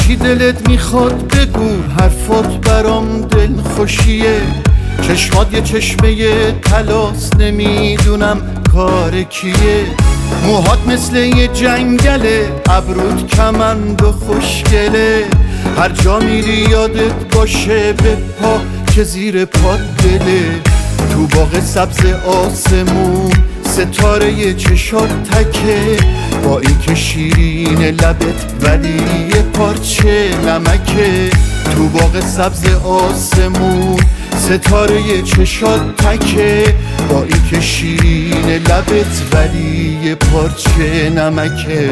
هرچی دلت میخواد بگو، حرفات برام دل خوشیه. چشمات یه چشمه طلاست، نمیدونم کار کیه. موهات مثل یه جنگله، ابرود کمند و خوشگله. هر جا میری یادت باشه به پا که زیر پات دله. تو باغ سبز آسمون ستاره چشات تکه، با این که شیرین لبت ولی یه پارچه نمکه. تو باغ سبز آسمون ستاره چشات تکه، با این که شیرین لبت ولی یه پارچه نمکه.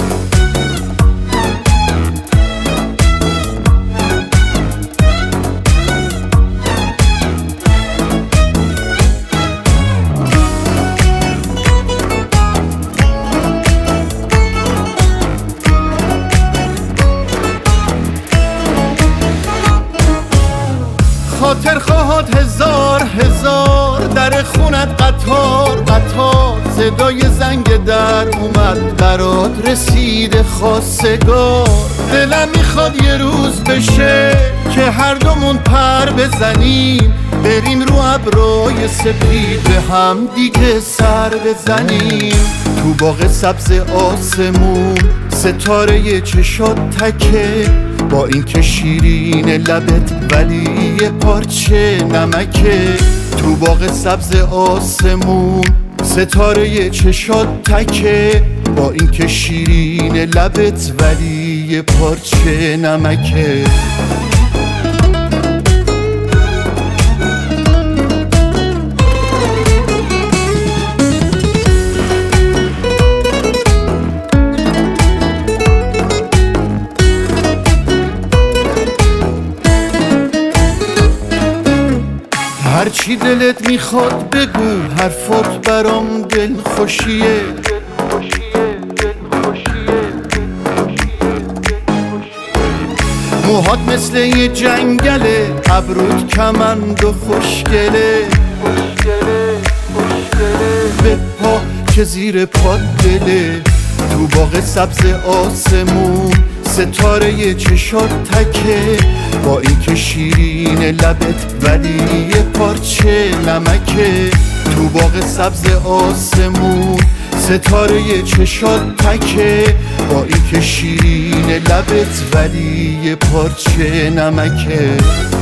خاطر خواهد هزار هزار، در خونت قطار قطار. صدای زنگ در اومد، برات رسید خواستگار. دلم میخواد یه روز بشه که هر دومون پر بزنیم، بریم رو ابرای سپید به هم دیگه سر بزنیم. تو باغ سبز آسمون ستاره چشات تکه، با این که شیرین لبت ولی یه پارچه نمکه. تو باغ سبز آسمون ستاره چشات تکه، با این که شیرین لبت ولی یه پارچه نمکه. هرچی دلت میخواد بگو، حرفات برام دل خوشیه. موهات مثل یه جنگله، ابرود کمند و خوشگله. به پا که زیر پات دله. تو باغ سبز آسمون ستاره چشات تکه، با این که شیرین لبت ولی یه پارچه نمکه. تو باغ سبز آسمون ستاره چشات تکه، با این که شیرین لبت ولی یه پارچه نمکه.